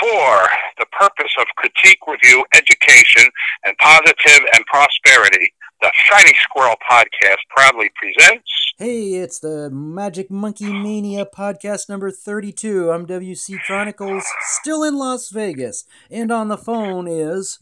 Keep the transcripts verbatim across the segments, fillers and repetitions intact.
for the purpose of critique, review, education, and positive and prosperity, the Shiny Squirrel Podcast proudly presents... Hey, it's the Magic Monkey Mania podcast number thirty-two. I'm W C Chronicles, still in Las Vegas, and on the phone is...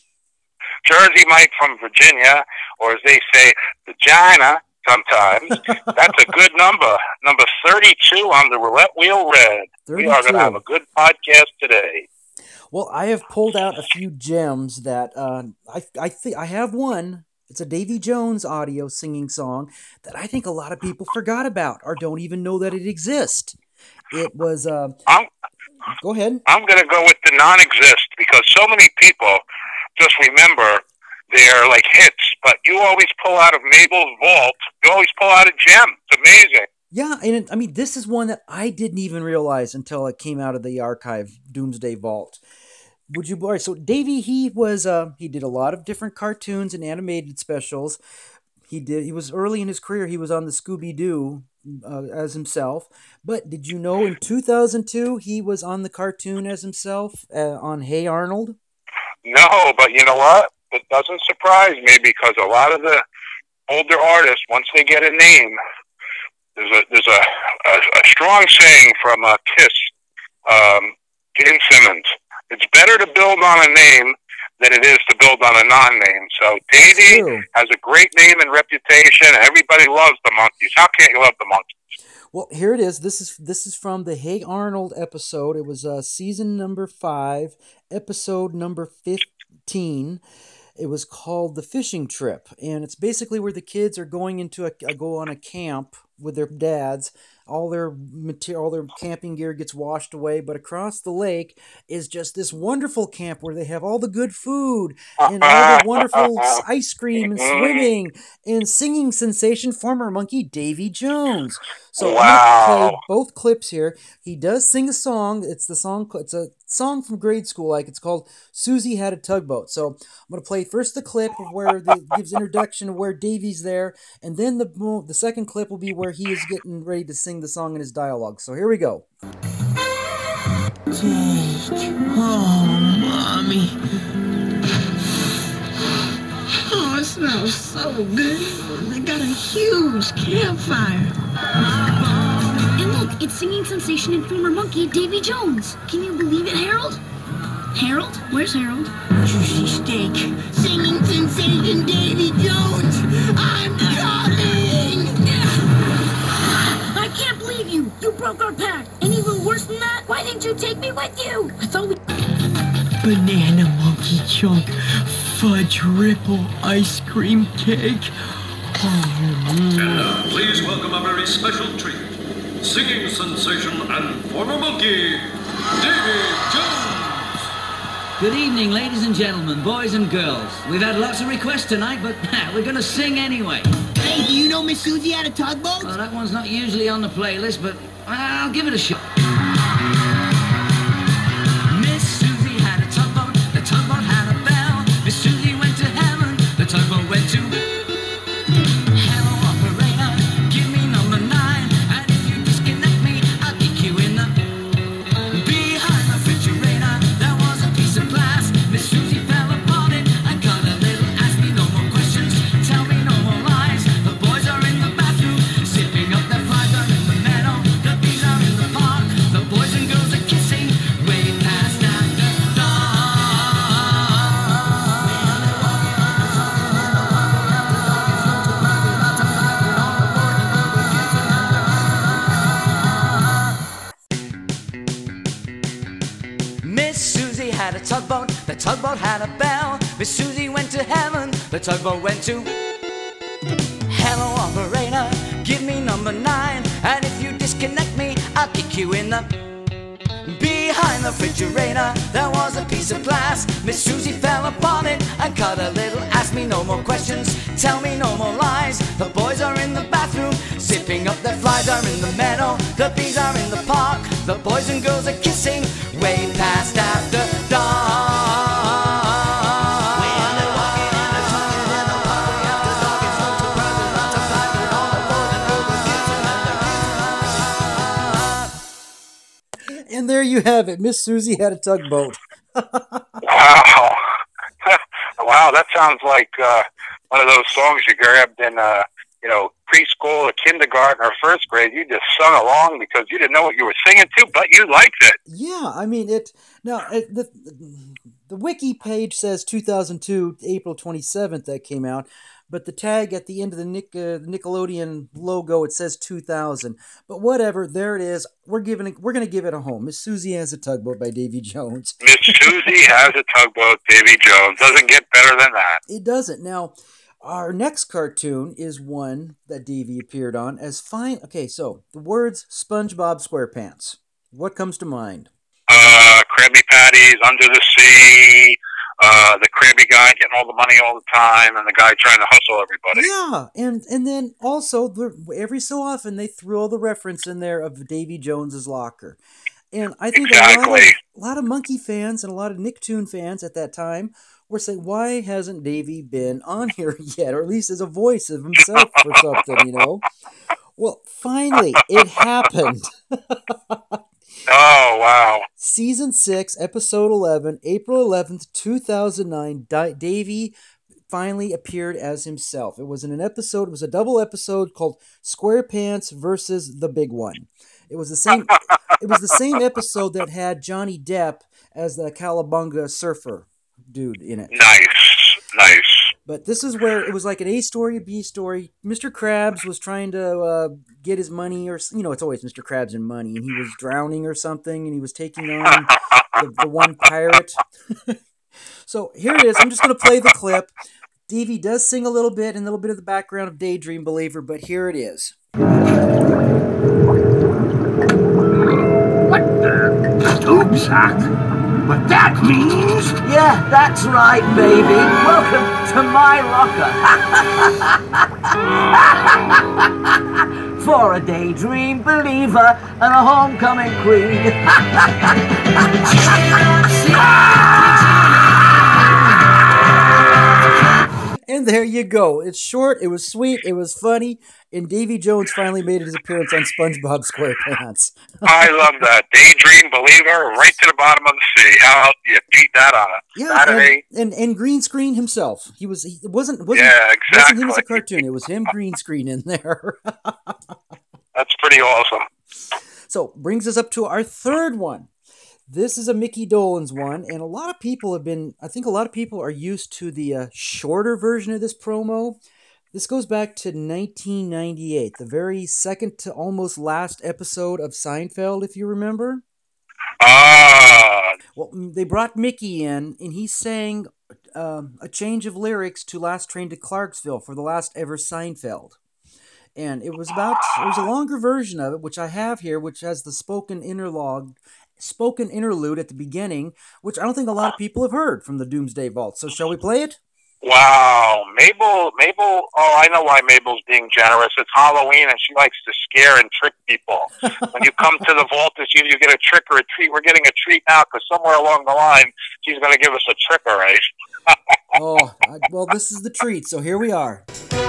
Jersey Mike from Virginia, or as they say, Vagina sometimes. That's a good number. Number thirty-two on the roulette wheel red. thirty-two. We are going to have a good podcast today. Well, I have pulled out a few gems that uh, I I think I have one. It's a Davy Jones audio singing song that I think a lot of people forgot about or don't even know that it exists. It was... Uh, I'm, go ahead. I'm going to go with the non-exist because so many people just remember their like hits, but you always pull out of Mabel's vault. You always pull out a gem. It's amazing. Yeah, and it, I mean, this is one that I didn't even realize until it came out of the archive, Doomsday Vault. Would you? All right, so Davy, he was uh, he did a lot of different cartoons and animated specials. He did. He was early in his career. He was on the Scooby Doo uh, as himself. But did you know in two thousand two he was on the cartoon as himself uh, on Hey Arnold? No, but you know what? It doesn't surprise me because a lot of the older artists, once they get a name, there's a there's a a, a strong saying from uh, Kiss, um, Gene Simmons. It's better to build on a name than it is to build on a non-name. So Davey has a great name and reputation, and everybody loves the Monkees. How can't you love the Monkees? Well, here it is. This is this is from the Hey Arnold episode. It was uh, season number five, episode number fifteen. It was called The Fishing Trip, and it's basically where the kids are going into a, a go on a camp with their dads. All their material, all their camping gear gets washed away, but across the lake is just this wonderful camp where they have all the good food and all the wonderful ice cream and swimming and singing sensation, former monkey Davy Jones. So wow. I'm going to play both clips here. He does sing a song. It's the song. It's a song from grade school. Like it's called "Susie Had a Tugboat." So I'm going to play first the clip of where it gives introduction of where Davy's there, and then the the second clip will be where he is getting ready to sing the song in his dialogue. So here we go. Take home, Mommy. Oh, it smells so good. They got a huge campfire. And look, it's singing sensation and former monkey Davy Jones. Can you believe it, Harold? Harold? Where's Harold? Juicy steak. Singing sensation Davy Jones. I'm coming! I can't believe you! You broke our pact! And even worse than that, why didn't you take me with you? I thought we... Banana monkey chunk. Fudge ripple ice cream cake. And now, please welcome a very special treat. Singing sensation and former monkey, Davy Jones. Good evening, ladies and gentlemen, boys and girls. We've had lots of requests tonight, but we're going to sing anyway. Hey, do you know Miss Susie had a tugboat? Well, that one's not usually on the playlist, but I'll give it a shot. Miss Susie had a tugboat, the tugboat had a bell. Miss Susie went to heaven, the tugboat went to... Hello, operator, give me number nine. And if you disconnect me, I'll kick you in the... Behind the refrigerator, there was a piece of glass. Miss Susie fell upon it and cut a little. Ask me no more questions, tell me no more lies. The boys are in the bathroom, sipping up their flies are in the meadow. The bees are in the park, the boys and girls are kissing way past after dark. Miss Susie had a tugboat, the tugboat had a bell. Miss Susie went to heaven, the tugboat went to... Hello, operator, give me number nine. And if you disconnect me, I'll kick you in the... Behind the refrigerator, there was a piece of glass. Miss Susie fell upon it and cut a little. Ask me no more questions, tell me no more lies. The boys are in the bathroom, sipping up their flies are in the meadow. The bees are in the park, the boys and girls are kissing way past after dark. And there you have have it. Miss Susie had a tugboat. Wow. Wow, that sounds like uh, one of those songs you grabbed in, uh, you know, preschool or kindergarten or first grade. You just sung along because you didn't know what you were singing to, but you liked it. Yeah, I mean, it. Now, it, the, the wiki page says two thousand two, April twenty-seventh that came out, but the tag at the end of the Nick, uh, Nickelodeon logo, it says two thousand. But whatever, there it is. We're giving it, we're going to give it a home. Miss Susie Has a Tugboat by Davy Jones. Miss Susie Has a Tugboat, Davy Jones. Doesn't get better than that. It doesn't. Now, our next cartoon is one that Davy appeared on as fine. Okay, so the words SpongeBob SquarePants. What comes to mind? Uh, Krabby Patties, Under the Sea, uh, the Krabby guy getting all the money all the time, and the guy trying to hustle everybody. Yeah, and and then also the, every so often they throw the reference in there of Davy Jones's locker, and I think exactly. a, lot of, a lot of Monkey fans and a lot of Nicktoon fans at that time were saying, "Why hasn't Davy been on here yet, or at least as a voice of himself or something?" You know. Well, finally, it happened. Oh, wow. Season six, episode eleven, April eleventh, two thousand nine, Di- Davy finally appeared as himself. It was in an episode, it was a double episode called SquarePants versus the Big One. It was the same it was the same episode that had Johnny Depp as the Cowabunga surfer dude in it. Nice, nice. But this is where it was like an A story, a B story. Mister Krabs was trying to uh, get his money, or you know, it's always Mister Krabs and money, and he was drowning or something, and he was taking on the, the one pirate. So here it is. I'm just going to play the clip. Davy does sing a little bit and a little bit of the background of Daydream Believer, but here it is. What the tube sock? What that means? Yeah, that's right, baby. Welcome to my locker. For a daydream believer and a homecoming queen. And there you go. It's short, it was sweet, it was funny, and Davy Jones finally made his appearance on SpongeBob SquarePants. I love that. Daydream Believer, right to the bottom of the sea. How else do you beat that on a Yeah, Saturday? and, and and green screen himself. He was he it wasn't wasn't Yeah, wasn't him as a exactly. cartoon. It was him green screen in there. That's pretty awesome. So brings us up to our third one. This is a Mickey Dolenz one, and a lot of people have been. I think a lot of people are used to the uh, shorter version of this promo. This goes back to nineteen ninety-eight, the very second to almost last episode of Seinfeld, if you remember. Ah, Well, mm, they brought Mickey in, and he sang um, a change of lyrics to Last Train to Clarksville for the last ever Seinfeld. And it was about, it was a longer version of it, which I have here, which has the spoken interlog, spoken interlude at the beginning, which I don't think a lot of people have heard from the Doomsday Vault. So shall we play it? wow. Mabel, Mabel, oh, I know why Mabel's being generous. It's Halloween, and she likes to scare and trick people. When you come to the vault this year, you get a trick or a treat. We're getting a treat now because somewhere along the line, she's going to give us a trick, all right? Oh, I, well, this is the treat, so here we are.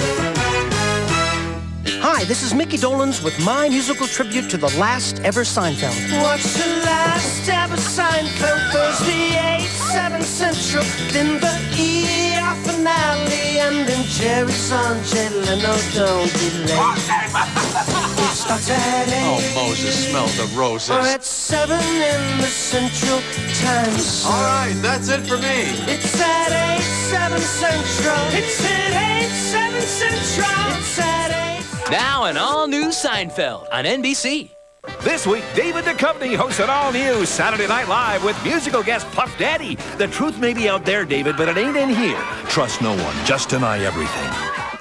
Hi, this is Mickey Dolenz with my musical tribute to the last ever Seinfeld. What's the last ever Seinfeld? Thursday, eight, seven Central. Then the E R finale. And then Jerry's on Jay Leno. Don't be late. It starts at eight. Oh, Moses, smell the roses. Or at seven in the Central Time Zone. All right, that's it for me. It's at eight, seven Central. It's at eight, seven Central. It's at eight. Now an all-new Seinfeld on N B C. This week, David Duchovny hosts an all-new Saturday Night Live with musical guest Puff Daddy. The truth may be out there, David, but it ain't in here. Trust no one. Just deny everything.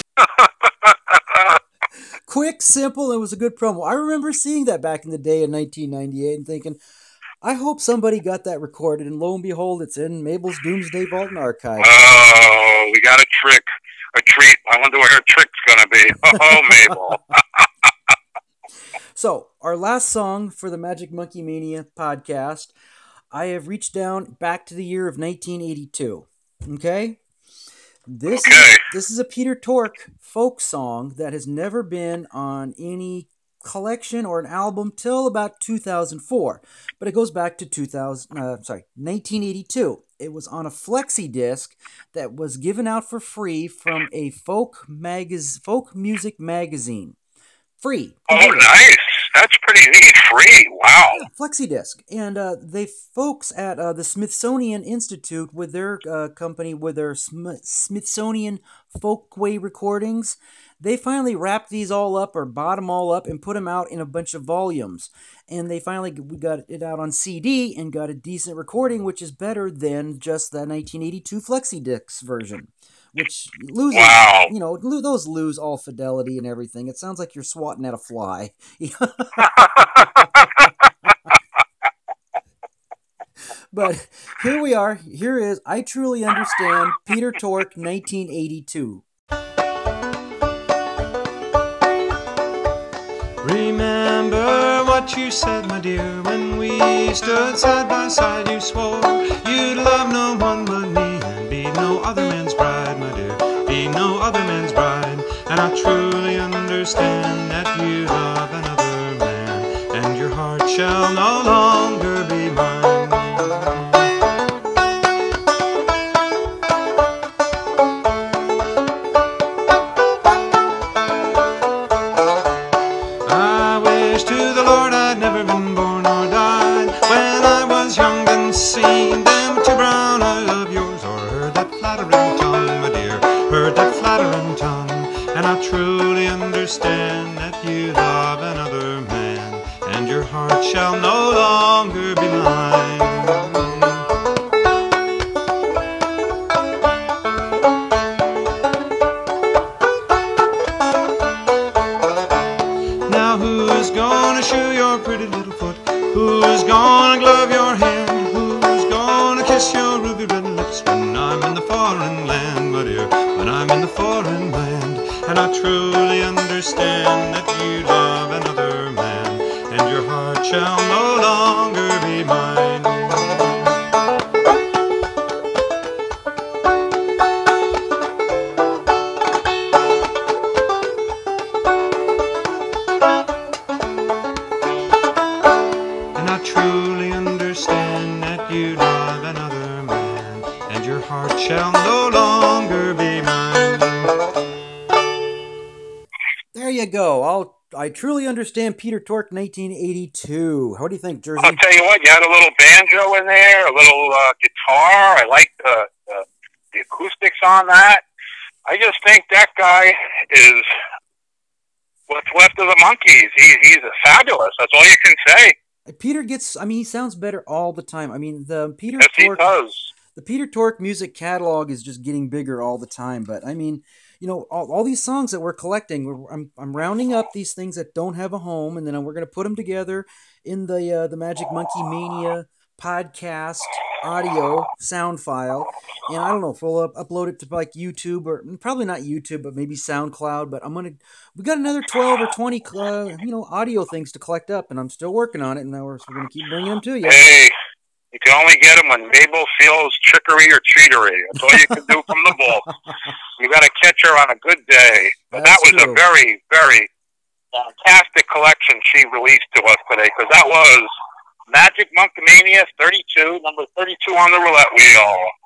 Quick, simple, it was a good promo. I remember seeing that back in the day in nineteen ninety-eight and thinking, I hope somebody got that recorded, and lo and behold, it's in Mabel's Doomsday Vault and Archive. Oh, we got a trick, a treat. I wonder what her trick's going to be. Oh, Mabel. So, our last song for the Magic Monkey Mania podcast, I have reached down back to the year of nineteen eighty-two. Okay? This, Okay. is, this is a Peter Tork folk song that has never been on any collection or an album till about two thousand four, but it goes back to two thousand. Uh, sorry, nineteen eighty-two. It was on a flexi disc that was given out for free from a folk magaz- folk music magazine. Free. Oh, nice. That's pretty neat. Free. Wow. Yeah, flexi disc. And uh, they folks at uh, the Smithsonian Institute with their uh, company, with their Sm- Smithsonian Folkway recordings, they finally wrapped these all up or bought them all up and put them out in a bunch of volumes. And they finally we got it out on C D and got a decent recording, which is better than just the nineteen eighty-two flexi disc version. Which loses, wow. you know, lo- those lose all fidelity and everything. It sounds like you're swatting at a fly. But here we are. Here is I Truly Understand, Peter Tork, nineteen eighty-two. Remember what you said, my dear, when we stood side by side. You swore you'd love no one but me and be no other man's bride, my dear, be no other man's bride. And I truly understand that you love another man, and your heart shall no longer be mine. I wish to the Lord I'd never been born or died when I was young and seen them two brown eyes of yours, or heard that flattering tongue, my dear, heard that flattering tongue. And I truly understand that you love another man, and your heart shall no longer be mine. Now who's gonna shoe your pretty little foot? Who's gonna glove your hand? Who's gonna kiss your ruby red lips when I'm in the foreign land, my dear, when I'm in the foreign land? And I truly understand that you love another man, and your heart shall no longer be mine. And I truly understand that you love another man, and your heart shall no longer be mine. There you go. I'll, I truly understand Peter Tork, nineteen eighty-two. How do you think, Jersey? I'll tell you what, you had a little banjo in there, a little uh, guitar. I like the, the the acoustics on that. I just think that guy is what's left of the Monkees. He, he's fabulous. That's all you can say. Peter gets, I mean, he sounds better all the time. I mean, the Peter Yes, Tork, he does. the Peter Tork music catalog is just getting bigger all the time. But I mean, you know, all, all these songs that we're collecting, we're, I'm I'm rounding up these things that don't have a home, and then we're going to put them together in the uh, the Magic Monkey Mania podcast audio sound file. And I don't know if we'll up, upload it to like YouTube, or probably not YouTube, but maybe SoundCloud. But I'm gonna, we got another twelve or twenty, uh, you know, audio things to collect up, and I'm still working on it. And now we're, we're gonna keep bringing them to you. Hey, you can only get them when Mabel feels trickery or treatery. That's all you can do from the vault. You got to catch her on a good day. But That's that was true. a very, very fantastic collection she released to us today, because that was Magic Monkey Mania thirty-two, number thirty-two on the roulette wheel.